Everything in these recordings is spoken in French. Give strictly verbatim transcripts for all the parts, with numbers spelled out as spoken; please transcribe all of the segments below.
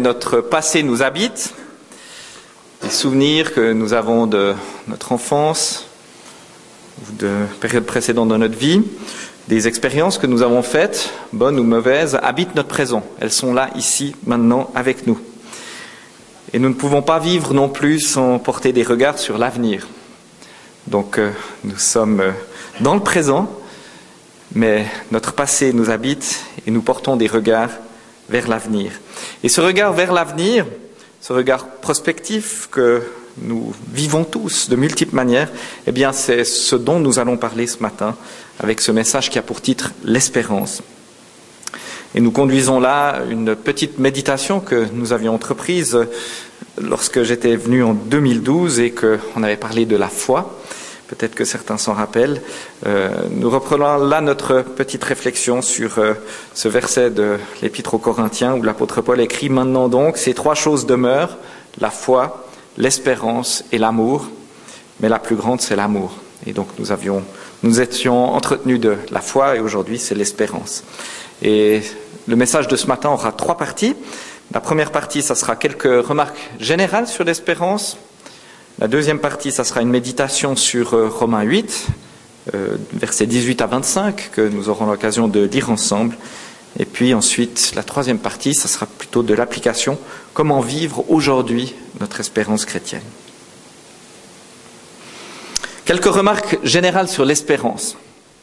notre passé nous habite, des souvenirs que nous avons de notre enfance ou de périodes précédentes dans notre vie, des expériences que nous avons faites, bonnes ou mauvaises, habitent notre présent. Elles sont là, ici, maintenant, avec nous. Et nous ne pouvons pas vivre non plus sans porter des regards sur l'avenir. Donc, euh, nous sommes euh, dans le présent, mais notre passé nous habite et nous portons des regards vers l'avenir. Et ce regard vers l'avenir, ce regard prospectif que nous vivons tous de multiples manières, eh bien, c'est ce dont nous allons parler ce matin avec ce message qui a pour titre « L'espérance ». Et nous conduisons là une petite méditation que nous avions entreprise lorsque j'étais venu en deux mille douze et qu'on avait parlé de la foi. Peut-être que certains s'en rappellent. Euh, nous reprenons là notre petite réflexion sur euh, ce verset de l'Épître aux Corinthiens où l'apôtre Paul écrit « Maintenant donc, ces trois choses demeurent, la foi, l'espérance et l'amour, mais la plus grande, c'est l'amour. » Et donc nous avions, nous étions entretenus de la foi et aujourd'hui, c'est l'espérance. Et le message de ce matin aura trois parties. La première partie, ça sera quelques remarques générales sur l'espérance. La deuxième partie, ça sera une méditation sur euh, Romains huit, euh, versets dix-huit à vingt-cinq, que nous aurons l'occasion de lire ensemble. Et puis ensuite, la troisième partie, ça sera plutôt de l'application. Comment vivre aujourd'hui notre espérance chrétienne. Quelques remarques générales sur l'espérance.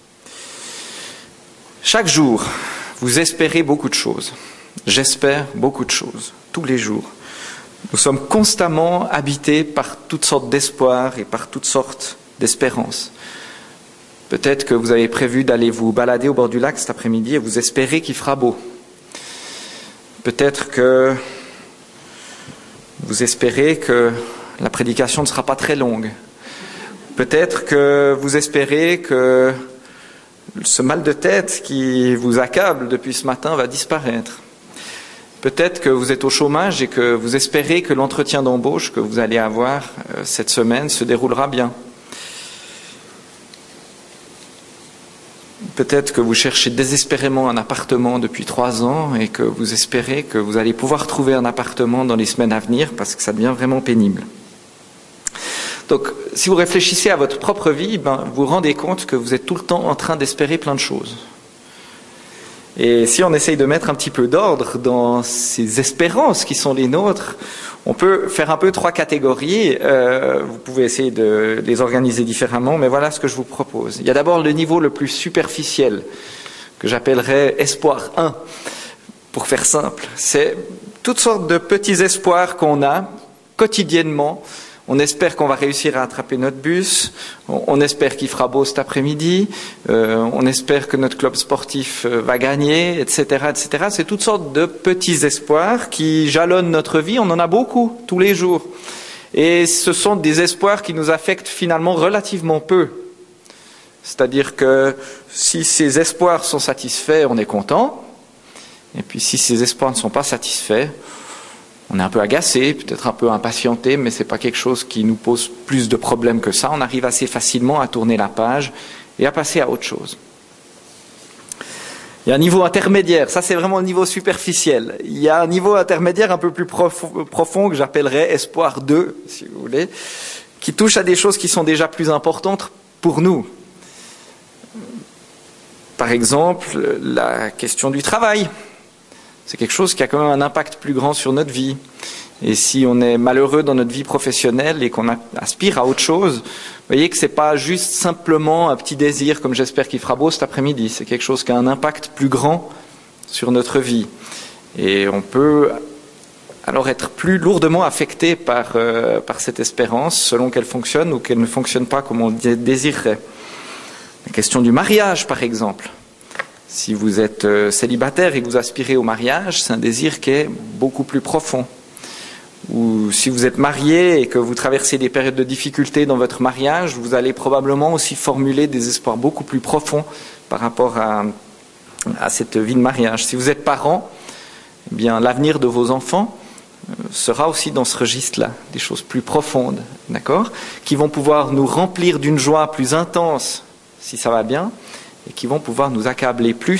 Chaque jour, vous espérez beaucoup de choses. J'espère beaucoup de choses, tous les jours. Nous sommes constamment habités par toutes sortes d'espoirs et par toutes sortes d'espérances. Peut-être que vous avez prévu d'aller vous balader au bord du lac cet après-midi et vous espérez qu'il fera beau. Peut-être que vous espérez que la prédication ne sera pas très longue. Peut-être que vous espérez que ce mal de tête qui vous accable depuis ce matin va disparaître. Peut-être que vous êtes au chômage et que vous espérez que l'entretien d'embauche que vous allez avoir cette semaine se déroulera bien. Peut-être que vous cherchez désespérément un appartement depuis trois ans et que vous espérez que vous allez pouvoir trouver un appartement dans les semaines à venir parce que ça devient vraiment pénible. Donc, si vous réfléchissez à votre propre vie, ben, vous vous rendez compte que vous êtes tout le temps en train d'espérer plein de choses. Et si on essaye de mettre un petit peu d'ordre dans ces espérances qui sont les nôtres, on peut faire un peu trois catégories. Euh, vous pouvez essayer de les organiser différemment, mais voilà ce que je vous propose. Il y a d'abord le niveau le plus superficiel, que j'appellerais espoir un, pour faire simple. C'est toutes sortes de petits espoirs qu'on a quotidiennement. On espère qu'on va réussir à attraper notre bus, on espère qu'il fera beau cet après-midi, euh, on espère que notre club sportif va gagner, et cetera, et cetera. C'est toutes sortes de petits espoirs qui jalonnent notre vie, on en a beaucoup tous les jours. Et ce sont des espoirs qui nous affectent finalement relativement peu. C'est-à-dire que si ces espoirs sont satisfaits, on est content, et puis si ces espoirs ne sont pas satisfaits, on est un peu agacé, peut-être un peu impatienté, mais ce n'est pas quelque chose qui nous pose plus de problèmes que ça. On arrive assez facilement à tourner la page et à passer à autre chose. Il y a un niveau intermédiaire, ça c'est vraiment le niveau superficiel. Il y a un niveau intermédiaire un peu plus profond, profond que j'appellerais espoir deux, si vous voulez, qui touche à des choses qui sont déjà plus importantes pour nous. Par exemple, la question du travail. C'est quelque chose qui a quand même un impact plus grand sur notre vie. Et si on est malheureux dans notre vie professionnelle et qu'on aspire à autre chose, vous voyez que ce n'est pas juste simplement un petit désir, comme j'espère qu'il fera beau cet après-midi. C'est quelque chose qui a un impact plus grand sur notre vie. Et on peut alors être plus lourdement affecté par, euh, par cette espérance, selon qu'elle fonctionne ou qu'elle ne fonctionne pas comme on désirerait. La question du mariage, par exemple. Si vous êtes célibataire et que vous aspirez au mariage, c'est un désir qui est beaucoup plus profond. Ou si vous êtes marié et que vous traversez des périodes de difficulté dans votre mariage, vous allez probablement aussi formuler des espoirs beaucoup plus profonds par rapport à, à cette vie de mariage. Si vous êtes parent, eh bien, l'avenir de vos enfants sera aussi dans ce registre-là, des choses plus profondes, d'accord, qui vont pouvoir nous remplir d'une joie plus intense, si ça va bien, et qui vont pouvoir nous accabler plus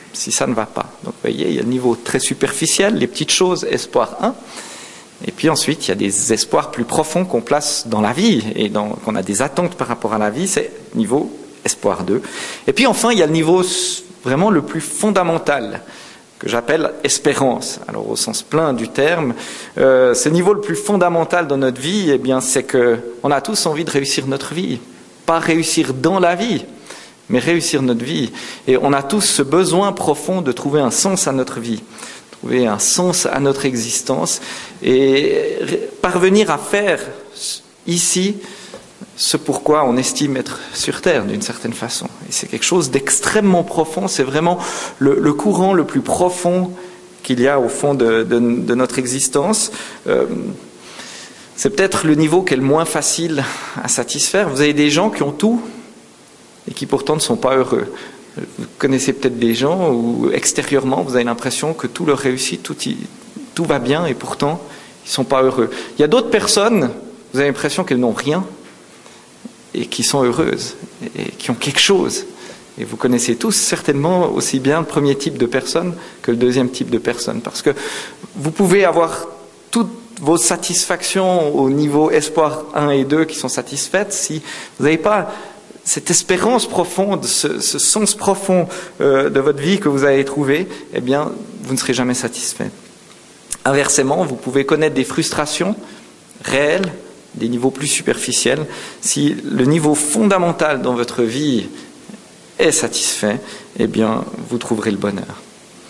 si ça ne va pas. Donc vous voyez, il y a le niveau très superficiel, les petites choses, espoir un. Et puis ensuite, il y a des espoirs plus profonds qu'on place dans la vie et dans, qu'on a des attentes par rapport à la vie, c'est niveau espoir deux. Et puis enfin, il y a le niveau vraiment le plus fondamental, que j'appelle espérance. Alors au sens plein du terme, euh, ce niveau le plus fondamental dans notre vie, eh bien, c'est que on a tous envie de réussir notre vie. Pas réussir dans la vie, mais réussir notre vie. Et on a tous ce besoin profond de trouver un sens à notre vie, trouver un sens à notre existence et parvenir à faire ici ce pourquoi on estime être sur Terre d'une certaine façon. Et c'est quelque chose d'extrêmement profond, c'est vraiment le, le courant le plus profond qu'il y a au fond de, de, de notre existence. Euh, c'est peut-être le niveau qui est le moins facile à satisfaire. Vous avez des gens qui ont tout et qui pourtant ne sont pas heureux. Vous connaissez peut-être des gens où extérieurement vous avez l'impression que tout leur réussit, tout, y, tout va bien et pourtant ils ne sont pas heureux. Il y a d'autres personnes, vous avez l'impression qu'elles n'ont rien et qui sont heureuses et qui ont quelque chose. Et vous connaissez tous certainement aussi bien le premier type de personne que le deuxième type de personne. Parce que vous pouvez avoir toutes vos satisfactions au niveau espoir un et deux qui sont satisfaites si vous n'avez pas cette espérance profonde, ce, ce sens profond euh, de votre vie que vous avez trouvé, eh bien, vous ne serez jamais satisfait. Inversement, vous pouvez connaître des frustrations réelles, des niveaux plus superficiels. Si le niveau fondamental dans votre vie est satisfait, eh bien, vous trouverez le bonheur.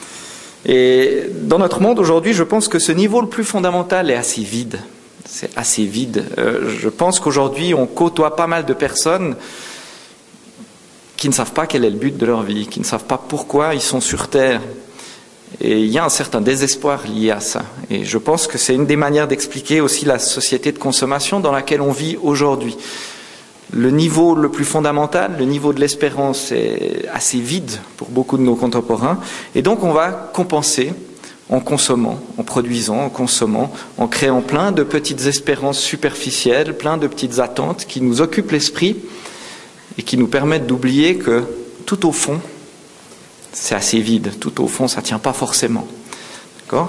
Et dans notre monde aujourd'hui, je pense que ce niveau le plus fondamental est assez vide. C'est assez vide. Euh, je pense qu'aujourd'hui, on côtoie pas mal de personnes qui ne savent pas quel est le but de leur vie, qui ne savent pas pourquoi ils sont sur Terre. Et il y a un certain désespoir lié à ça. Et je pense que c'est une des manières d'expliquer aussi la société de consommation dans laquelle on vit aujourd'hui. Le niveau le plus fondamental, le niveau de l'espérance est assez vide pour beaucoup de nos contemporains. Et donc on va compenser en consommant, en produisant, en consommant, en créant plein de petites espérances superficielles, plein de petites attentes qui nous occupent l'esprit et qui nous permettent d'oublier que tout au fond, c'est assez vide. Tout au fond, ça ne tient pas forcément. D'accord ?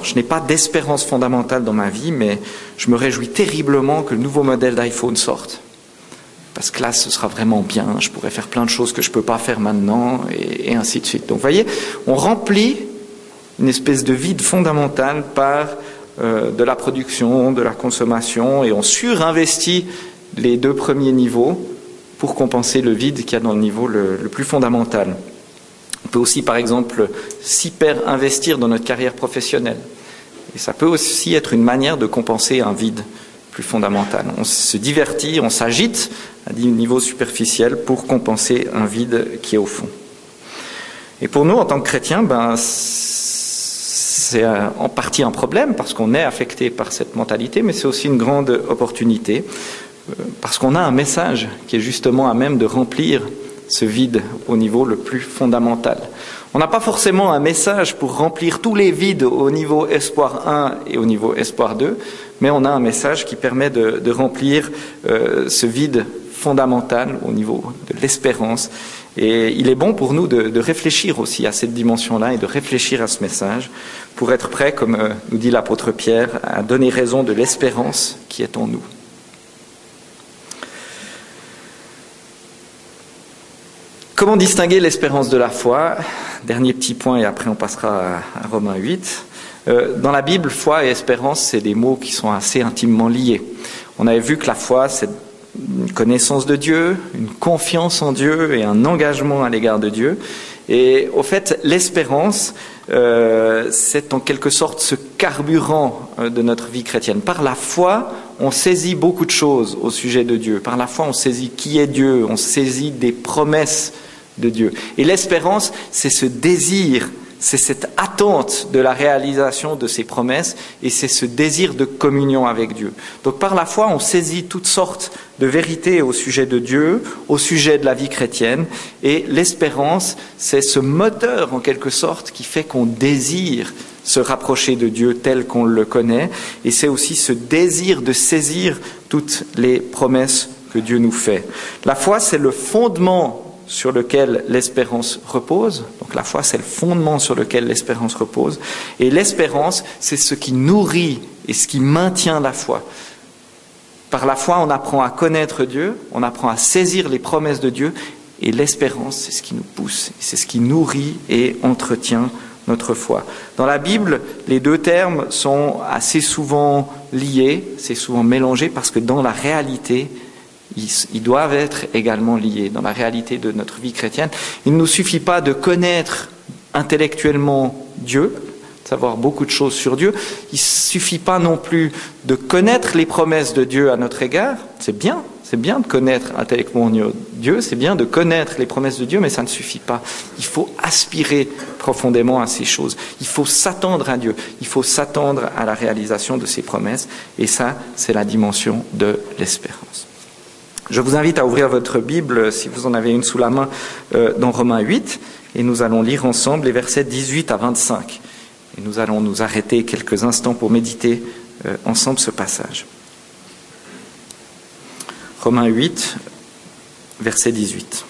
Je n'ai pas d'espérance fondamentale dans ma vie, mais je me réjouis terriblement que le nouveau modèle d'iPhone sorte. Parce que là, ce sera vraiment bien. Je pourrais faire plein de choses que je ne peux pas faire maintenant, et, et ainsi de suite. Donc, vous voyez, on remplit une espèce de vide fondamental par euh, de la production, de la consommation, et on surinvestit les deux premiers niveaux pour compenser le vide qu'il y a dans le niveau le, le plus fondamental. On peut aussi, par exemple, s'hyper investir dans notre carrière professionnelle. Et ça peut aussi être une manière de compenser un vide plus fondamental. On se divertit, on s'agite à des niveaux superficiels pour compenser un vide qui est au fond. Et pour nous, en tant que chrétiens, ben, c'est en partie un problème parce qu'on est affecté par cette mentalité, mais c'est aussi une grande opportunité parce qu'on a un message qui est justement à même de remplir ce vide au niveau le plus fondamental. On n'a pas forcément un message pour remplir tous les vides au niveau espoir un et au niveau espoir deux, mais on a un message qui permet de, de remplir euh, ce vide fondamental au niveau de l'espérance. Et il est bon pour nous de, de réfléchir aussi à cette dimension-là et de réfléchir à ce message pour être prêt, comme euh, nous dit l'apôtre Pierre, à donner raison de l'espérance qui est en nous. Comment distinguer l'espérance de la foi ? Dernier petit point et après on passera à Romains huit. Euh, dans la Bible, foi et espérance, c'est des mots qui sont assez intimement liés. On avait vu que la foi, c'est une connaissance de Dieu, une confiance en Dieu et un engagement à l'égard de Dieu. Et au fait, l'espérance, euh, c'est en quelque sorte ce carburant de notre vie chrétienne. Par la foi, on saisit beaucoup de choses au sujet de Dieu. Par la foi, on saisit qui est Dieu, on saisit des promesses de Dieu. Et l'espérance, c'est ce désir, c'est cette attente de la réalisation de ses promesses et c'est ce désir de communion avec Dieu. Donc par la foi, on saisit toutes sortes de vérités au sujet de Dieu, au sujet de la vie chrétienne, et l'espérance, c'est ce moteur en quelque sorte qui fait qu'on désire se rapprocher de Dieu tel qu'on le connaît, et c'est aussi ce désir de saisir toutes les promesses que Dieu nous fait. La foi, c'est le fondement sur lequel l'espérance repose. Donc la foi, c'est le fondement sur lequel l'espérance repose. Et l'espérance, c'est ce qui nourrit et ce qui maintient la foi. Par la foi, on apprend à connaître Dieu, on apprend à saisir les promesses de Dieu, et l'espérance, c'est ce qui nous pousse, c'est ce qui nourrit et entretient notre foi. Dans la Bible, les deux termes sont assez souvent liés, c'est souvent mélangé, parce que dans la réalité, ils, ils doivent être également liés. Dans la réalité de notre vie chrétienne, il ne nous suffit pas de connaître intellectuellement Dieu, de savoir beaucoup de choses sur Dieu. Il ne suffit pas non plus de connaître les promesses de Dieu à notre égard. C'est bien, c'est bien de connaître intellectuellement Dieu, c'est bien de connaître les promesses de Dieu, mais ça ne suffit pas. Il faut aspirer profondément à ces choses. Il faut s'attendre à Dieu. Il faut s'attendre à la réalisation de ses promesses. Et ça, c'est la dimension de l'espérance. Je vous invite à ouvrir votre Bible, si vous en avez une sous la main, euh, dans Romains huit, et nous allons lire ensemble les versets dix-huit à vingt-cinq. Et nous allons nous arrêter quelques instants pour méditer euh, ensemble ce passage. Romains huit, verset dix-huit.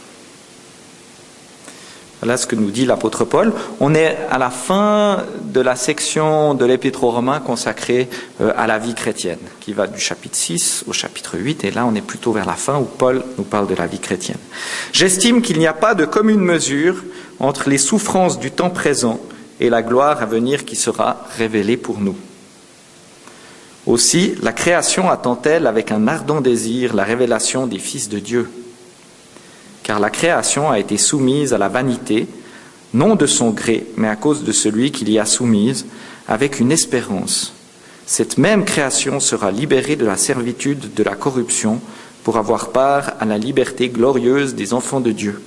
Voilà ce que nous dit l'apôtre Paul. On est à la fin de la section de l'Épître aux Romains consacrée euh, à la vie chrétienne, qui va du chapitre six au chapitre huit, et là on est plutôt vers la fin où Paul nous parle de la vie chrétienne. « J'estime qu'il n'y a pas de commune mesure entre les souffrances du temps présent et la gloire à venir qui sera révélée pour nous. Aussi, la création attend-elle avec un ardent désir la révélation des fils de Dieu. Car la création a été soumise à la vanité, non de son gré, mais à cause de celui qui l'y a soumise, avec une espérance. Cette même création sera libérée de la servitude de la corruption pour avoir part à la liberté glorieuse des enfants de Dieu.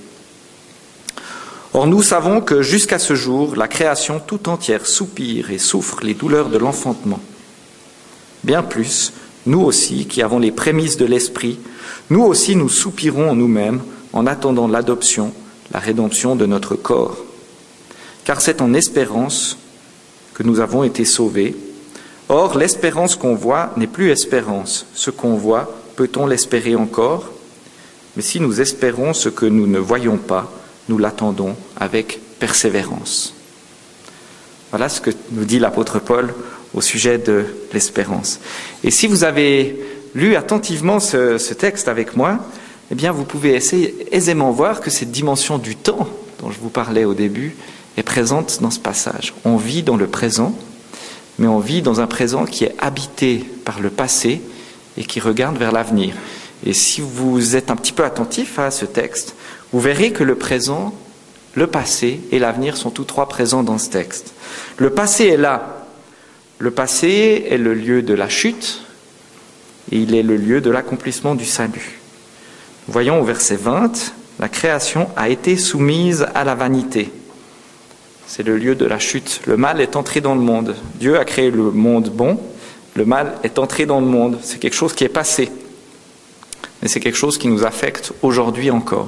Or nous savons que jusqu'à ce jour, la création tout entière soupire et souffre les douleurs de l'enfantement. Bien plus, nous aussi, qui avons les prémices de l'Esprit, nous aussi nous soupirons en nous-mêmes en attendant l'adoption, la rédemption de notre corps. Car c'est en espérance que nous avons été sauvés. Or, l'espérance qu'on voit n'est plus espérance. Ce qu'on voit, peut-on l'espérer encore? Mais si nous espérons ce que nous ne voyons pas, nous l'attendons avec persévérance. Voilà ce que nous dit l'apôtre Paul au sujet de l'espérance. Et si vous avez lu attentivement ce, ce texte avec moi, eh bien vous pouvez essayer, aisément voir que cette dimension du temps dont je vous parlais au début est présente dans ce passage. On vit dans le présent, mais on vit dans un présent qui est habité par le passé et qui regarde vers l'avenir. Et si vous êtes un petit peu attentif à ce texte, vous verrez que le présent, le passé et l'avenir sont tous trois présents dans ce texte. Le passé est là. Le passé est le lieu de la chute et il est le lieu de l'accomplissement du salut. Voyons au verset vingt, la création a été soumise à la vanité. C'est le lieu de la chute. Le mal est entré dans le monde. Dieu a créé le monde bon. Le mal est entré dans le monde. C'est quelque chose qui est passé. Mais c'est quelque chose qui nous affecte aujourd'hui encore.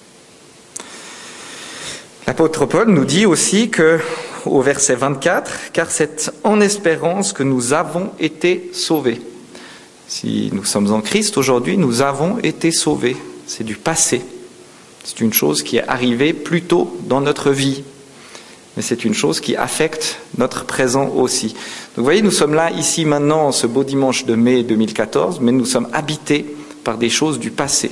L'apôtre Paul nous dit aussi que, au verset vingt-quatre, « Car c'est en espérance que nous avons été sauvés. » Si nous sommes en Christ aujourd'hui, nous avons été sauvés. C'est du passé. C'est une chose qui est arrivée plus tôt dans notre vie. Mais c'est une chose qui affecte notre présent aussi. Donc vous voyez, nous sommes là, ici, maintenant, ce beau dimanche de mai deux mille quatorze, mais nous sommes habités par des choses du passé.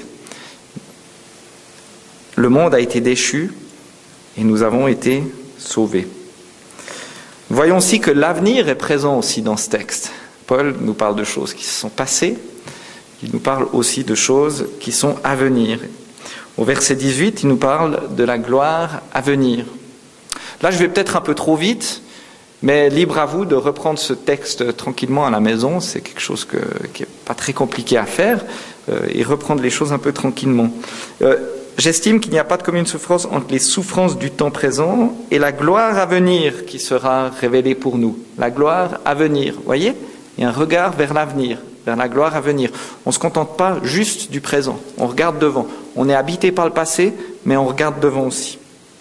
Le monde a été déchu et nous avons été sauvés. Voyons aussi que l'avenir est présent aussi dans ce texte. Paul nous parle de choses qui se sont passées, il nous parle aussi de choses qui sont à venir. Au verset dix-huit, il nous parle de la gloire à venir. Là, je vais peut-être un peu trop vite, mais libre à vous de reprendre ce texte tranquillement à la maison. C'est quelque chose que, qui n'est pas très compliqué à faire, euh, et reprendre les choses un peu tranquillement. Euh, J'estime qu'il n'y a pas de commune souffrance entre les souffrances du temps présent et la gloire à venir qui sera révélée pour nous. La gloire à venir, vous voyez ? Il y a un regard vers l'avenir, vers la gloire à venir. On ne se contente pas juste du présent, on regarde devant. On est habité par le passé, mais on regarde devant aussi.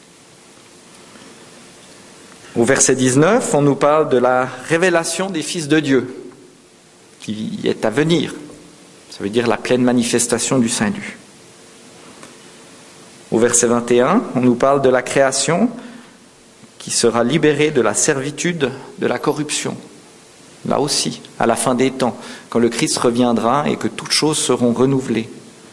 Au verset dix-neuf, on nous parle de la révélation des fils de Dieu, qui est à venir. Ça veut dire la pleine manifestation du salut. Au verset vingt et un, on nous parle de la création qui sera libérée de la servitude de la corruption. Là aussi, à la fin des temps, quand le Christ reviendra et que toutes choses seront renouvelées.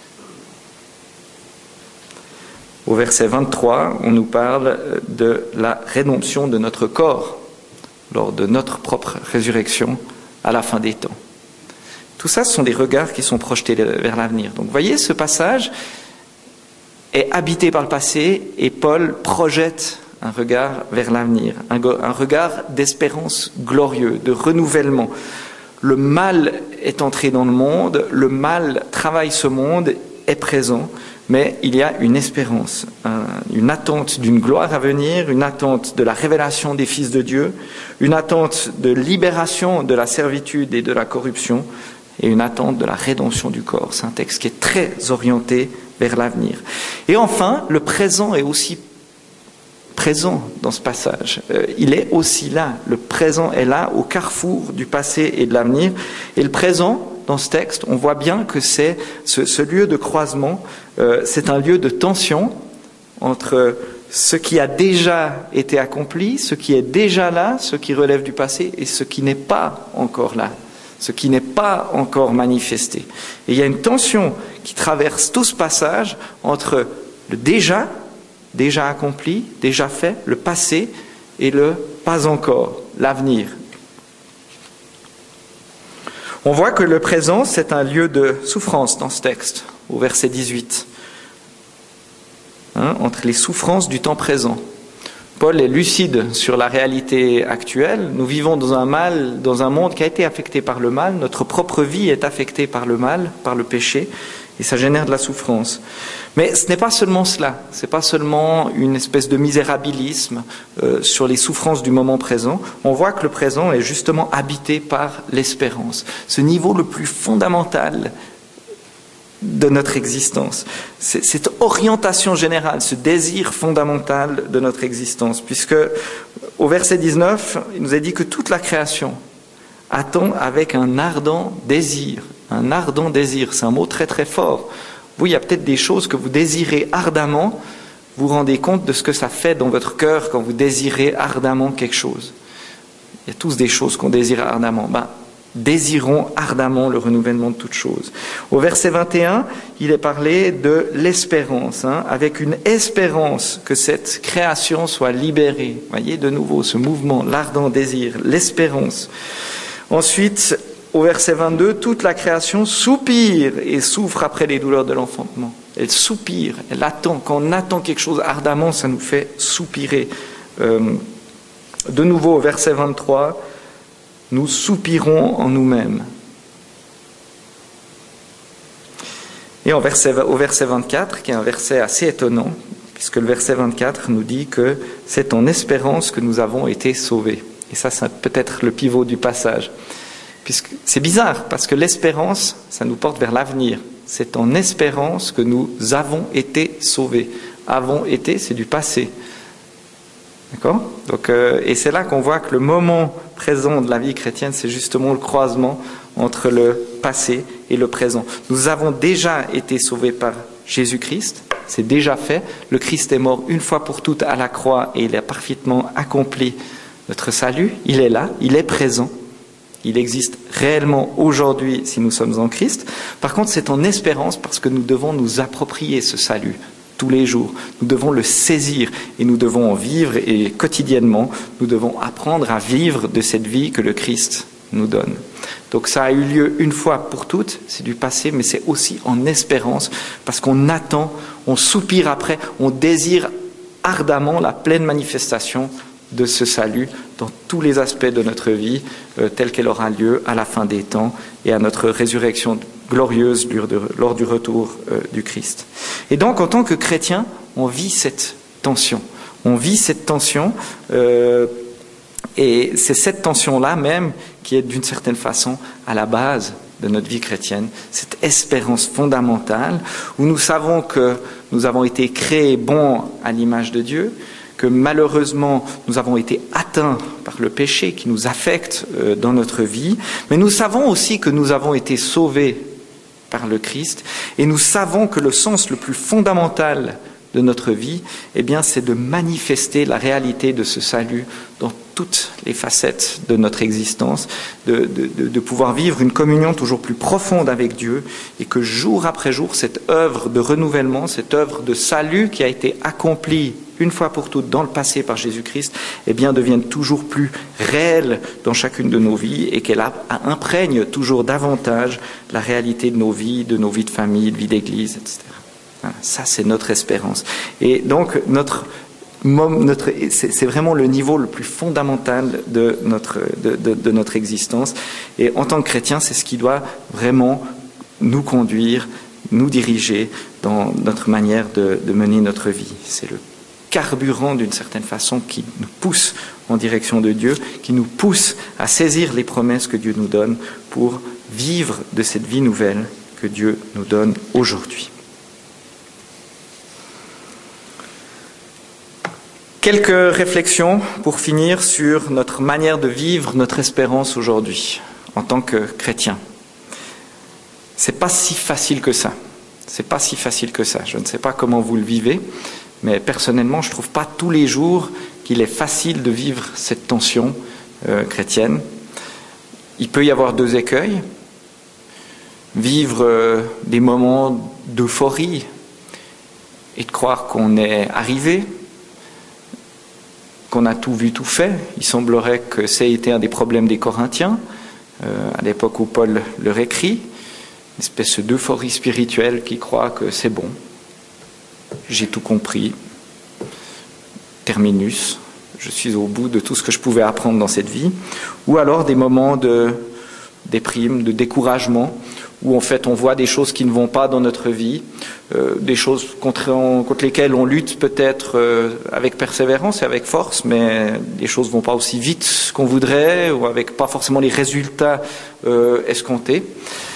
Au verset vingt-trois, on nous parle de la rédemption de notre corps lors de notre propre résurrection à la fin des temps. Tout ça, ce sont des regards qui sont projetés vers l'avenir. Donc, vous voyez, ce passage est habité par le passé et Paul projette un regard vers l'avenir, un, un regard d'espérance glorieux, de renouvellement. Le mal est entré dans le monde, le mal travaille ce monde, est présent, mais il y a une espérance, un, une attente d'une gloire à venir, une attente de la révélation des fils de Dieu, une attente de libération de la servitude et de la corruption, et une attente de la rédemption du corps. C'est un texte qui est très orienté vers l'avenir. Et enfin, le présent est aussi présent dans ce passage. Euh, il est aussi là. Le présent est là, au carrefour du passé et de l'avenir. Et le présent, dans ce texte, on voit bien que c'est ce, ce lieu de croisement, euh, c'est un lieu de tension entre ce qui a déjà été accompli, ce qui est déjà là, ce qui relève du passé, et ce qui n'est pas encore là, ce qui n'est pas encore manifesté. Et il y a une tension qui traverse tout ce passage entre le déjà, déjà accompli, déjà fait, le passé, et le pas encore, l'avenir. On voit que le présent, c'est un lieu de souffrance dans ce texte, au verset dix-huit. Hein, entre les souffrances du temps présent. Paul est lucide sur la réalité actuelle. Nous vivons dans un mal, dans un monde qui a été affecté par le mal. Notre propre vie est affectée par le mal, par le péché, et ça génère de la souffrance. Mais ce n'est pas seulement cela. Ce n'est pas seulement une espèce de misérabilisme euh, sur les souffrances du moment présent. On voit que le présent est justement habité par l'espérance. Ce niveau le plus fondamental de notre existence. C'est cette orientation générale, ce désir fondamental de notre existence, puisque au verset dix-neuf, il nous est dit que toute la création attend avec un ardent désir. Un ardent désir, c'est un mot très très fort. Vous, il y a peut-être des choses que vous désirez ardemment, vous vous rendez compte de ce que ça fait dans votre cœur quand vous désirez ardemment quelque chose. Il y a tous des choses qu'on désire ardemment. Ben, désirons ardemment le renouvellement de toutes choses. Au verset vingt et un, il est parlé de l'espérance, hein, avec une espérance que cette création soit libérée. Vous voyez de nouveau ce mouvement, l'ardent désir, l'espérance. Ensuite, au verset vingt-deux, toute la création soupire et souffre après les douleurs de l'enfantement. Elle soupire, elle attend. Quand on attend quelque chose ardemment, ça nous fait soupirer. Euh, de nouveau, au verset vingt-trois, nous soupirons en nous-mêmes. Et en verset, au verset vingt-quatre, qui est un verset assez étonnant, puisque le verset vingt-quatre nous dit que c'est en espérance que nous avons été sauvés. Et ça, c'est peut-être le pivot du passage. Puisque c'est bizarre, parce que l'espérance, ça nous porte vers l'avenir. C'est en espérance que nous avons été sauvés. Avons été, c'est du passé. D'accord ? Donc, euh, et c'est là qu'on voit que le moment présent de la vie chrétienne, c'est justement le croisement entre le passé et le présent. Nous avons déjà été sauvés par Jésus-Christ, c'est déjà fait. Le Christ est mort une fois pour toutes à la croix et il a parfaitement accompli notre salut. Il est là, il est présent. Il existe réellement aujourd'hui si nous sommes en Christ. Par contre, c'est en espérance parce que nous devons nous approprier ce salut tous les jours. Nous devons le saisir et nous devons en vivre et quotidiennement, nous devons apprendre à vivre de cette vie que le Christ nous donne. Donc ça a eu lieu une fois pour toutes, c'est du passé, mais c'est aussi en espérance parce qu'on attend, on soupire après, on désire ardemment la pleine manifestation de ce salut dans tous les aspects de notre vie, euh, telle qu'elle aura lieu à la fin des temps et à notre résurrection glorieuse lors du retour euh, du Christ. Et donc, en tant que chrétien, on vit cette tension. On vit cette tension, euh, et c'est cette tension-là même qui est d'une certaine façon à la base de notre vie chrétienne, cette espérance fondamentale où nous savons que nous avons été créés bons à l'image de Dieu, que malheureusement nous avons été atteints par le péché qui nous affecte euh, dans notre vie, mais nous savons aussi que nous avons été sauvés par le Christ et nous savons que le sens le plus fondamental de notre vie, eh bien, c'est de manifester la réalité de ce salut dans toutes les facettes de notre existence, de, de, de, de pouvoir vivre une communion toujours plus profonde avec Dieu, et que jour après jour, cette œuvre de renouvellement, cette œuvre de salut qui a été accomplie une fois pour toutes dans le passé par Jésus-Christ, eh bien, devienne toujours plus réelle dans chacune de nos vies, et qu'elle a, imprègne toujours davantage la réalité de nos vies, de nos vies de famille, de vie d'église, et cetera. Voilà, ça, c'est notre espérance. Et donc, notre, notre, c'est vraiment le niveau le plus fondamental de notre, de, de, de notre existence. Et en tant que chrétien, c'est ce qui doit vraiment nous conduire, nous diriger dans notre manière de, de mener notre vie. C'est le carburant d'une certaine façon qui nous pousse en direction de Dieu, qui nous pousse à saisir les promesses que Dieu nous donne pour vivre de cette vie nouvelle que Dieu nous donne aujourd'hui. Quelques réflexions pour finir sur notre manière de vivre notre espérance aujourd'hui en tant que chrétien. C'est pas si facile que ça. C'est pas si facile que ça. Je ne sais pas comment vous le vivez, mais personnellement, je trouve pas tous les jours qu'il est facile de vivre cette tension euh, chrétienne. Il peut y avoir deux écueils. Vivre euh, des moments d'euphorie et de croire qu'on est arrivé, qu'on a tout vu, tout fait. Il semblerait que ça ait été un des problèmes des Corinthiens, euh, à l'époque où Paul leur écrit, une espèce d'euphorie spirituelle qui croit que c'est bon, j'ai tout compris, terminus, je suis au bout de tout ce que je pouvais apprendre dans cette vie. Ou alors des moments de déprime, de découragement, où en fait on voit des choses qui ne vont pas dans notre vie, euh, des choses contre, contre lesquelles on lutte peut-être euh, avec persévérance et avec force, mais les choses ne vont pas aussi vite qu'on voudrait, ou avec pas forcément les résultats euh, escomptés.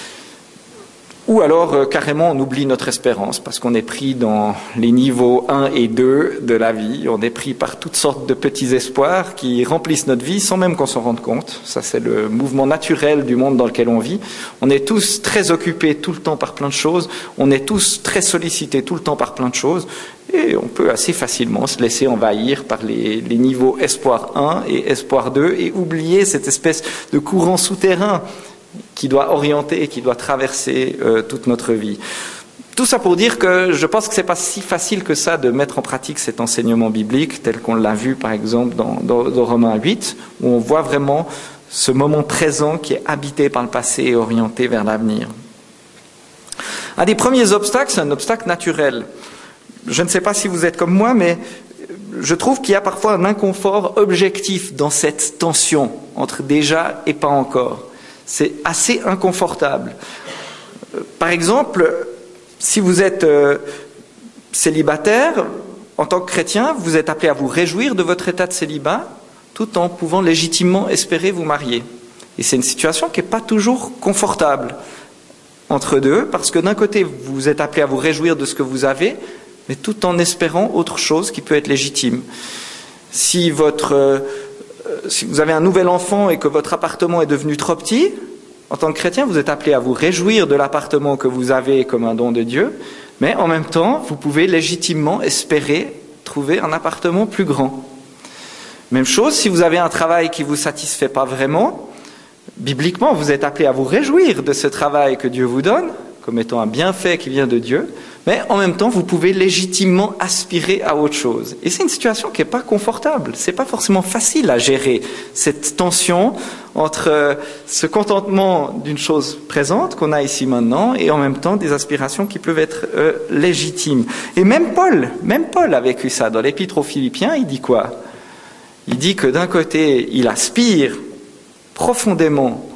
Ou alors, euh, carrément, on oublie notre espérance, parce qu'on est pris dans les niveaux un et deux de la vie. On est pris par toutes sortes de petits espoirs qui remplissent notre vie sans même qu'on s'en rende compte. Ça, c'est le mouvement naturel du monde dans lequel on vit. On est tous très occupés tout le temps par plein de choses. On est tous très sollicités tout le temps par plein de choses. Et on peut assez facilement se laisser envahir par les, les niveaux espoir un et espoir deux et oublier cette espèce de courant souterrain qui doit orienter et qui doit traverser euh, toute notre vie. Tout ça pour dire que je pense que c'est pas si facile que ça de mettre en pratique cet enseignement biblique tel qu'on l'a vu par exemple dans, dans, dans Romains huit, où on voit vraiment ce moment présent qui est habité par le passé et orienté vers l'avenir. Un des premiers obstacles, c'est un obstacle naturel. Je ne sais pas si vous êtes comme moi, mais je trouve qu'il y a parfois un inconfort objectif dans cette tension entre déjà et pas encore. C'est assez inconfortable. Par exemple, si vous êtes euh, célibataire, en tant que chrétien, vous êtes appelé à vous réjouir de votre état de célibat, tout en pouvant légitimement espérer vous marier. Et c'est une situation qui n'est pas toujours confortable entre deux, parce que d'un côté, vous êtes appelé à vous réjouir de ce que vous avez, mais tout en espérant autre chose qui peut être légitime. Si votre... Euh, Si vous avez un nouvel enfant et que votre appartement est devenu trop petit, en tant que chrétien, vous êtes appelé à vous réjouir de l'appartement que vous avez comme un don de Dieu, mais en même temps, vous pouvez légitimement espérer trouver un appartement plus grand. Même chose, si vous avez un travail qui ne vous satisfait pas vraiment, bibliquement, vous êtes appelé à vous réjouir de ce travail que Dieu vous donne, comme étant un bienfait qui vient de Dieu, mais en même temps, vous pouvez légitimement aspirer à autre chose. Et c'est une situation qui n'est pas confortable. C'est pas forcément facile à gérer, cette tension entre ce contentement d'une chose présente qu'on a ici maintenant et en même temps des aspirations qui peuvent être euh, légitimes. Et même Paul, même Paul a vécu ça. Dans l'Épître aux Philippiens, il dit quoi? Il dit que d'un côté, il aspire profondément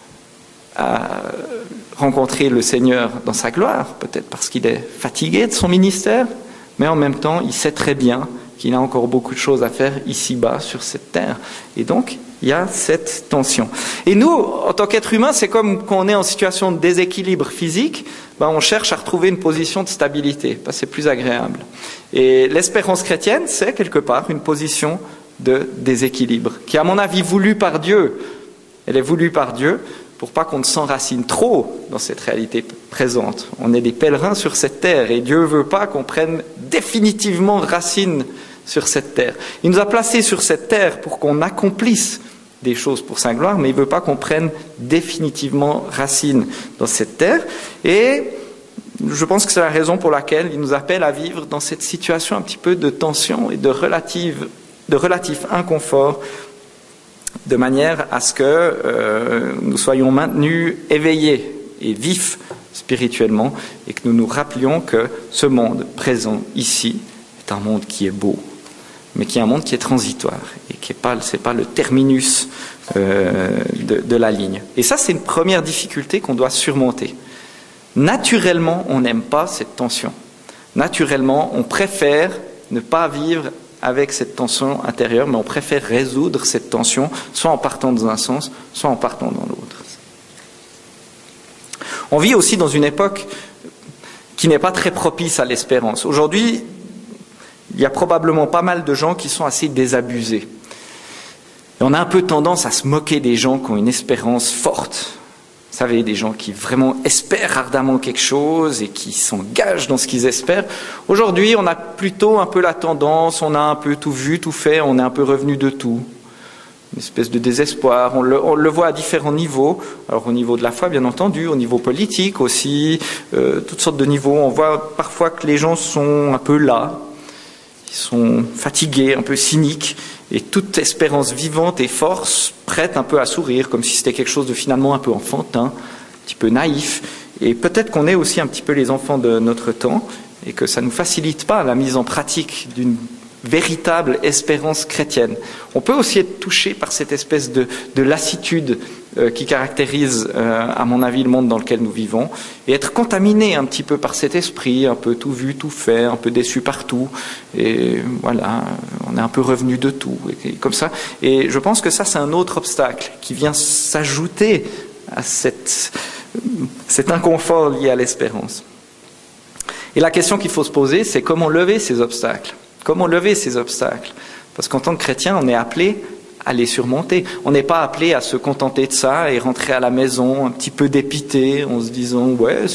à rencontrer le Seigneur dans sa gloire, peut-être parce qu'il est fatigué de son ministère, mais en même temps, il sait très bien qu'il a encore beaucoup de choses à faire ici-bas, sur cette terre. Et donc, il y a cette tension. Et nous, en tant qu'être humain, c'est comme quand on est en situation de déséquilibre physique, ben on cherche à retrouver une position de stabilité, parce que c'est plus agréable. Et l'espérance chrétienne, c'est quelque part une position de déséquilibre, qui est à mon avis voulue par Dieu. Elle est voulue par Dieu, pour pas qu'on ne s'enracine trop dans cette réalité présente. On est des pèlerins sur cette terre et Dieu veut pas qu'on prenne définitivement racine sur cette terre. Il nous a placés sur cette terre pour qu'on accomplisse des choses pour sa gloire, mais il ne veut pas qu'on prenne définitivement racine dans cette terre. Et je pense que c'est la raison pour laquelle il nous appelle à vivre dans cette situation un petit peu de tension et de relative, de relatif inconfort, de manière à ce que euh, nous soyons maintenus éveillés et vifs spirituellement, et que nous nous rappelions que ce monde présent ici est un monde qui est beau, mais qui est un monde qui est transitoire, et qui n'est pas, c'est pas le terminus euh, de, de la ligne. Et ça, c'est une première difficulté qu'on doit surmonter. Naturellement, on n'aime pas cette tension. Naturellement, on préfère ne pas vivre avec cette tension intérieure, mais on préfère résoudre cette tension, soit en partant dans un sens, soit en partant dans l'autre. On vit aussi dans une époque qui n'est pas très propice à l'espérance. Aujourd'hui, il y a probablement pas mal de gens qui sont assez désabusés. Et on a un peu tendance à se moquer des gens qui ont une espérance forte. Vous savez, des gens qui vraiment espèrent ardemment quelque chose et qui s'engagent dans ce qu'ils espèrent. Aujourd'hui, on a plutôt un peu la tendance, on a un peu tout vu, tout fait, on est un peu revenu de tout. Une espèce de désespoir, on le, on le voit à différents niveaux. Alors au niveau de la foi, bien entendu, au niveau politique aussi, euh, toutes sortes de niveaux. On voit parfois que les gens sont un peu là, ils sont fatigués, un peu cyniques, et toute espérance vivante et force prête un peu à sourire, comme si c'était quelque chose de finalement un peu enfantin, un petit peu naïf. Et peut-être qu'on est aussi un petit peu les enfants de notre temps, et que ça ne nous facilite pas la mise en pratique d'une véritable espérance chrétienne. On peut aussi être touché par cette espèce de, de lassitude euh, qui caractérise, euh, à mon avis, le monde dans lequel nous vivons, et être contaminé un petit peu par cet esprit, un peu tout vu, tout fait, un peu déçu partout, et voilà, on est un peu revenu de tout, et, et comme ça. Et je pense que ça, c'est un autre obstacle qui vient s'ajouter à cette, cet inconfort lié à l'espérance. Et la question qu'il faut se poser, c'est comment lever ces obstacles ? Comment lever ces obstacles? Parce qu'en tant que chrétien, on est appelé à les surmonter. On n'est pas appelé à se contenter de ça et rentrer à la maison un petit peu dépité en se disant « ouais,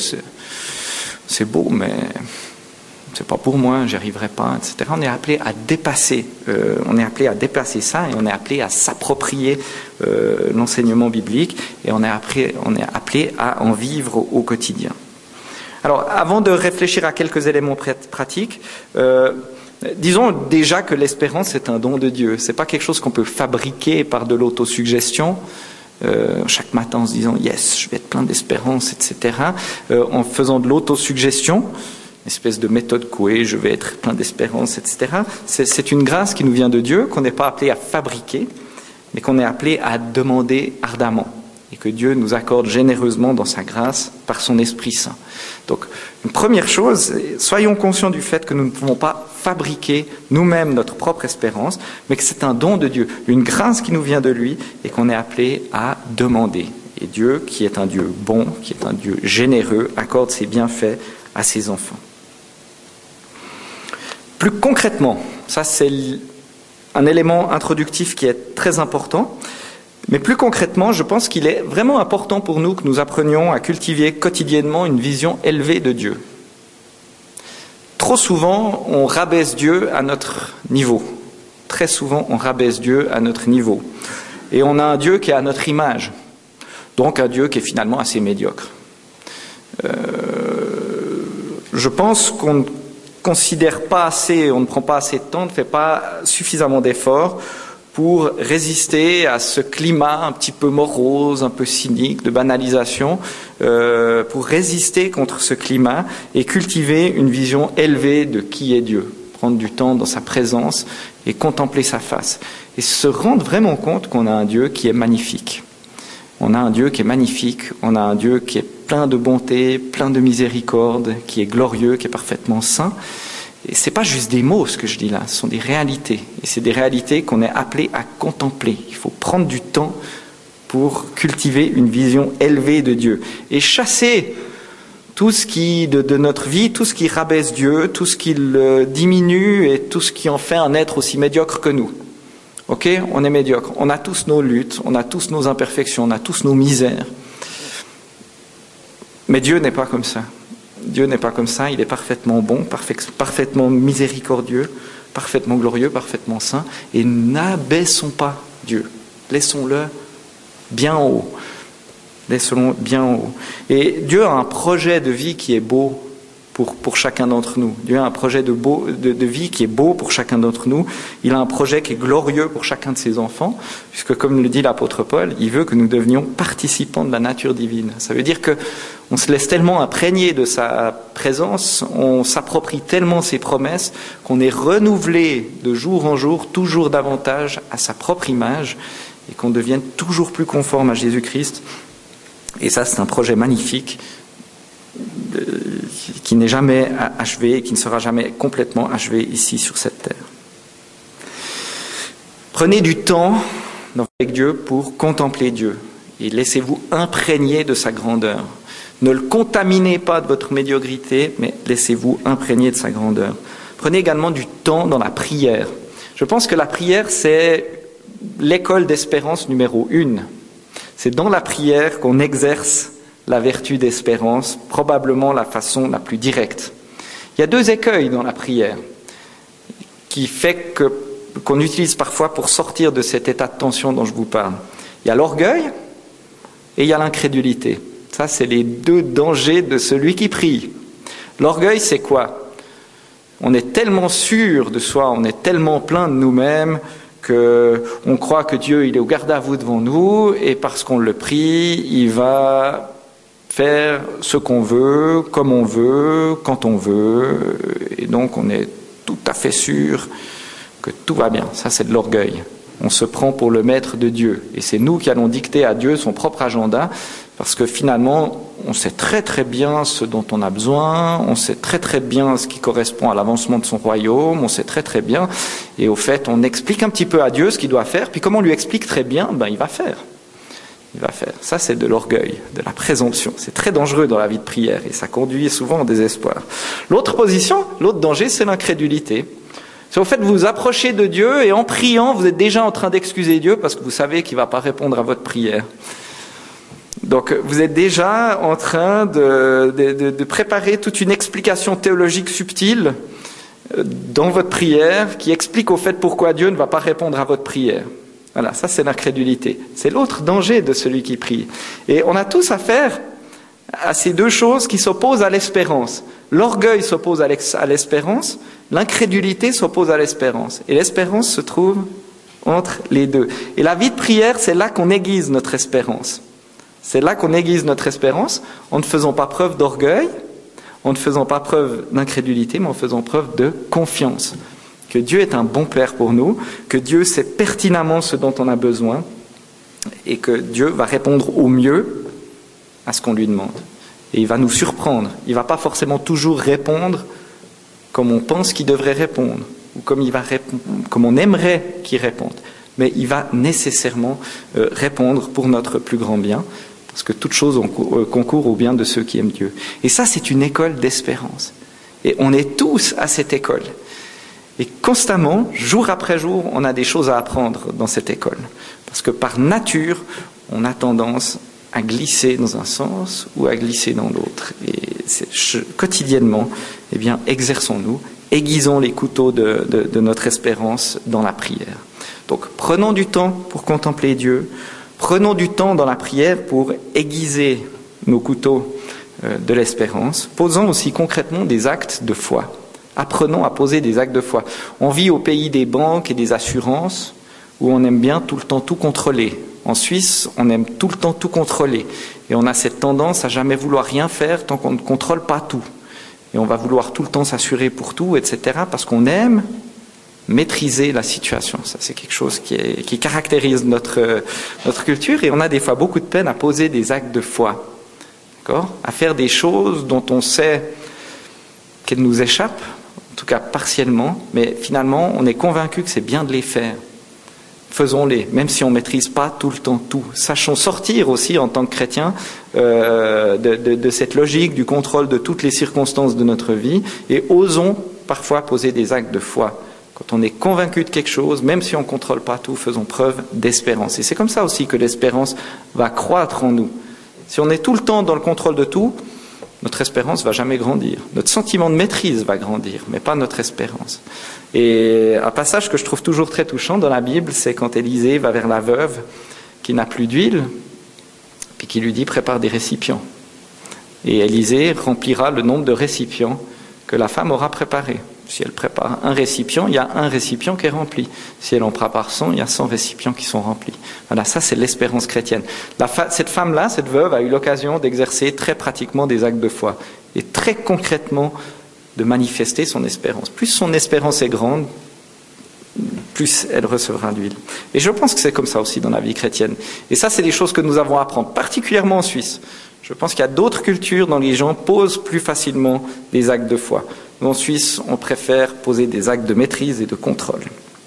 c'est beau, mais c'est pas pour moi, j'y arriverai pas, et cetera » On est appelé à dépasser, euh, on est appelé à dépasser ça, et on est appelé à s'approprier euh, l'enseignement biblique, et on est appelé, on est appelé à en vivre au, au quotidien. Alors, avant de réfléchir à quelques éléments pratiques, euh, disons déjà que l'espérance est un don de Dieu. C'est pas quelque chose qu'on peut fabriquer par de l'autosuggestion, euh, chaque matin en se disant « yes, je vais être plein d'espérance », et cetera. Euh, en faisant de l'autosuggestion, une espèce de méthode Coué, je vais être plein d'espérance, et cetera. C'est, c'est une grâce qui nous vient de Dieu, qu'on n'est pas appelé à fabriquer, mais qu'on est appelé à demander ardemment. Et que Dieu nous accorde généreusement dans sa grâce par son Esprit Saint. Donc, une première chose, soyons conscients du fait que nous ne pouvons pas fabriquer nous-mêmes notre propre espérance, mais que c'est un don de Dieu, une grâce qui nous vient de lui et qu'on est appelé à demander. Et Dieu, qui est un Dieu bon, qui est un Dieu généreux, accorde ses bienfaits à ses enfants. Plus concrètement, ça c'est un élément introductif qui est très important. Mais plus concrètement, je pense qu'il est vraiment important pour nous que nous apprenions à cultiver quotidiennement une vision élevée de Dieu. Trop souvent, on rabaisse Dieu à notre niveau. Très souvent, on rabaisse Dieu à notre niveau. Et on a un Dieu qui est à notre image. Donc un Dieu qui est finalement assez médiocre. Euh, je pense qu'on ne considère pas assez, on ne prend pas assez de temps, ne fait pas suffisamment d'efforts pour résister à ce climat un petit peu morose, un peu cynique, de banalisation, euh, pour résister contre ce climat et cultiver une vision élevée de qui est Dieu. Prendre du temps dans sa présence et contempler sa face. Et se rendre vraiment compte qu'on a un Dieu qui est magnifique. On a un Dieu qui est magnifique, on a un Dieu qui est plein de bonté, plein de miséricorde, qui est glorieux, qui est parfaitement saint. Et ce n'est pas juste des mots ce que je dis là, ce sont des réalités. Et c'est des réalités qu'on est appelé à contempler. Il faut prendre du temps pour cultiver une vision élevée de Dieu. Et chasser tout ce qui, de, de notre vie, tout ce qui rabaisse Dieu, tout ce qui le diminue et tout ce qui en fait un être aussi médiocre que nous. Ok, on est médiocre. On a tous nos luttes, on a tous nos imperfections, on a tous nos misères. Mais Dieu n'est pas comme ça. Dieu n'est pas comme ça, il est parfaitement bon, parfait, parfaitement miséricordieux, parfaitement glorieux, parfaitement saint, et n'abaissons pas Dieu. Laissons-le bien en haut. Laissons-le bien en haut. Et Dieu a un projet de vie qui est beau pour, pour chacun d'entre nous. Dieu a un projet de, beau, de, de vie qui est beau pour chacun d'entre nous. Il a un projet qui est glorieux pour chacun de ses enfants, puisque comme le dit l'apôtre Paul, il veut que nous devenions participants de la nature divine. Ça veut dire qu'on se laisse tellement imprégner de sa présence, on s'approprie tellement ses promesses, qu'on est renouvelé de jour en jour, toujours davantage à sa propre image, et qu'on devienne toujours plus conforme à Jésus-Christ. Et ça, c'est un projet magnifique euh, qui n'est jamais achevé et qui ne sera jamais complètement achevé ici sur cette terre. Prenez du temps avec Dieu pour contempler Dieu et laissez-vous imprégner de sa grandeur. Ne le contaminez pas de votre médiocrité, mais laissez-vous imprégner de sa grandeur. Prenez également du temps dans la prière. Je pense que la prière, c'est l'école d'espérance numéro une. C'est dans la prière qu'on exerce la vertu d'espérance, probablement la façon la plus directe. Il y a deux écueils dans la prière qui fait que, qu'on utilise parfois pour sortir de cet état de tension dont je vous parle. Il y a l'orgueil et il y a l'incrédulité. Ça, c'est les deux dangers de celui qui prie. L'orgueil, c'est quoi? On est tellement sûr de soi, on est tellement plein de nous-mêmes qu'on croit que Dieu il est au garde à vous devant nous et parce qu'on le prie, il va faire ce qu'on veut, comme on veut, quand on veut, et donc on est tout à fait sûr que tout va bien. Ça, c'est de l'orgueil. On se prend pour le maître de Dieu et c'est nous qui allons dicter à Dieu son propre agenda parce que finalement on sait très très bien ce dont on a besoin, on sait très très bien ce qui correspond à l'avancement de son royaume, on sait très très bien et au fait on explique un petit peu à Dieu ce qu'il doit faire, puis comme on lui explique très bien, ben il va faire. Il va faire. Ça, c'est de l'orgueil, de la présomption. C'est très dangereux dans la vie de prière et ça conduit souvent au désespoir. L'autre position, l'autre danger, c'est l'incrédulité. C'est au fait de vous approcher de Dieu et en priant, vous êtes déjà en train d'excuser Dieu parce que vous savez qu'il ne va pas répondre à votre prière. Donc vous êtes déjà en train de, de, de préparer toute une explication théologique subtile dans votre prière qui explique au fait pourquoi Dieu ne va pas répondre à votre prière. Voilà, ça c'est l'incrédulité. C'est l'autre danger de celui qui prie. Et on a tous affaire à ces deux choses qui s'opposent à l'espérance. L'orgueil s'oppose à l'espérance, l'incrédulité s'oppose à l'espérance. Et l'espérance se trouve entre les deux. Et la vie de prière, c'est là qu'on aiguise notre espérance. C'est là qu'on aiguise notre espérance en ne faisant pas preuve d'orgueil, en ne faisant pas preuve d'incrédulité, mais en faisant preuve de confiance. Que Dieu est un bon Père pour nous, que Dieu sait pertinemment ce dont on a besoin et que Dieu va répondre au mieux à ce qu'on lui demande. Et il va nous surprendre. Il ne va pas forcément toujours répondre comme on pense qu'il devrait répondre ou comme, il va répondre, comme on aimerait qu'il réponde. Mais il va nécessairement euh, répondre pour notre plus grand bien parce que toute chose concourt au bien de ceux qui aiment Dieu. Et ça, c'est une école d'espérance. Et on est tous à cette école. Et constamment, jour après jour, on a des choses à apprendre dans cette école. Parce que par nature, on a tendance à glisser dans un sens ou à glisser dans l'autre. Et c'est, quotidiennement, eh bien, exerçons-nous, aiguisons les couteaux de, de, de notre espérance dans la prière. Donc, prenons du temps pour contempler Dieu. Prenons du temps dans la prière pour aiguiser nos couteaux euh, de l'espérance. Posons aussi concrètement des actes de foi. Apprenons à poser des actes de foi. On vit au pays des banques et des assurances où on aime bien tout le temps tout contrôler. En Suisse, on aime tout le temps tout contrôler. Et on a cette tendance à jamais vouloir rien faire tant qu'on ne contrôle pas tout. Et on va vouloir tout le temps s'assurer pour tout, et cetera. Parce qu'on aime maîtriser la situation. Ça, c'est quelque chose qui, est, qui caractérise notre, notre culture. Et on a des fois beaucoup de peine à poser des actes de foi. D'accord ? À faire des choses dont on sait qu'elles nous échappent, en tout cas partiellement, mais finalement, on est convaincu que c'est bien de les faire. Faisons-les, même si on ne maîtrise pas tout le temps tout. Sachons sortir aussi, en tant que chrétiens, euh, de, de, de cette logique du contrôle de toutes les circonstances de notre vie et osons parfois poser des actes de foi. Quand on est convaincu de quelque chose, même si on ne contrôle pas tout, faisons preuve d'espérance. Et c'est comme ça aussi que l'espérance va croître en nous. Si on est tout le temps dans le contrôle de tout, notre espérance va jamais grandir. Notre sentiment de maîtrise va grandir, mais pas notre espérance. Et un passage que je trouve toujours très touchant dans la Bible, c'est quand Élisée va vers la veuve qui n'a plus d'huile, puis qui lui dit « prépare des récipients ». Et Élisée remplira le nombre de récipients que la femme aura préparés. Si elle prépare un récipient, il y a un récipient qui est rempli. Si elle en prépare cent, il y a cent récipients qui sont remplis. Voilà, ça c'est l'espérance chrétienne. La fa- cette femme-là, cette veuve, a eu l'occasion d'exercer très pratiquement des actes de foi et très concrètement de manifester son espérance. Plus son espérance est grande, plus elle recevra d'huile. Et je pense que c'est comme ça aussi dans la vie chrétienne. Et ça, c'est des choses que nous avons à apprendre, particulièrement en Suisse. Je pense qu'il y a d'autres cultures dont les gens posent plus facilement des actes de foi. Nous, en Suisse, on préfère poser des actes de maîtrise et de contrôle.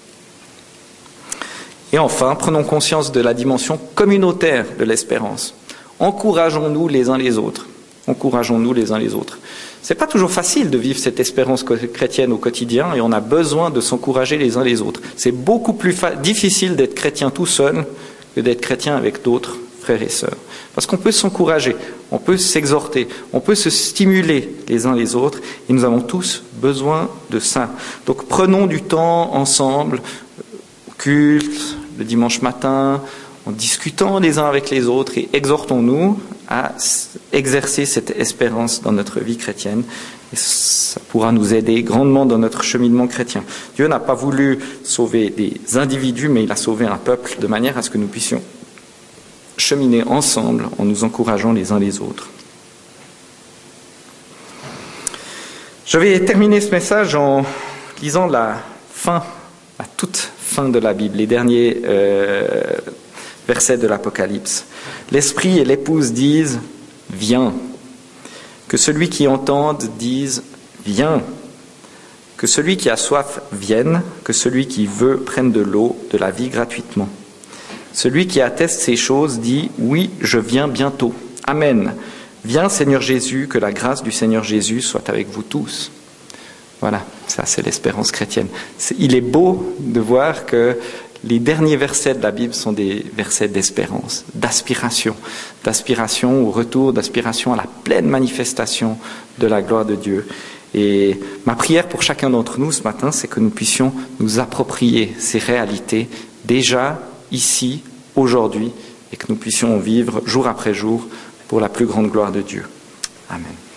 Et enfin, prenons conscience de la dimension communautaire de l'espérance. Encourageons-nous les uns les autres. Encourageons-nous les uns les autres. C'est pas toujours facile de vivre cette espérance chrétienne au quotidien et on a besoin de s'encourager les uns les autres. C'est beaucoup plus fa- difficile d'être chrétien tout seul que d'être chrétien avec d'autres frères et sœurs. Parce qu'on peut s'encourager, on peut s'exhorter, on peut se stimuler les uns les autres et nous avons tous besoin de ça. Donc prenons du temps ensemble, au culte, le dimanche matin, en discutant les uns avec les autres et exhortons-nous à exercer cette espérance dans notre vie chrétienne. Et ça pourra nous aider grandement dans notre cheminement chrétien. Dieu n'a pas voulu sauver des individus, mais il a sauvé un peuple de manière à ce que nous puissions cheminer ensemble en nous encourageant les uns les autres. Je vais terminer ce message en lisant la fin, la toute fin de la Bible, les derniers euh, versets de l'Apocalypse. L'Esprit et l'épouse disent « Viens ». Que celui qui entende dise « Viens ». Que celui qui a soif vienne, que celui qui veut prenne de l'eau, de la vie gratuitement. Celui qui atteste ces choses dit « Oui, je viens bientôt. Amen. Viens Seigneur Jésus, que la grâce du Seigneur Jésus soit avec vous tous. » Voilà, ça c'est l'espérance chrétienne. C'est, il est beau de voir que les derniers versets de la Bible sont des versets d'espérance, d'aspiration, d'aspiration au retour, d'aspiration à la pleine manifestation de la gloire de Dieu. Et ma prière pour chacun d'entre nous ce matin, c'est que nous puissions nous approprier ces réalités déjà ici, aujourd'hui, et que nous puissions vivre jour après jour pour la plus grande gloire de Dieu. Amen.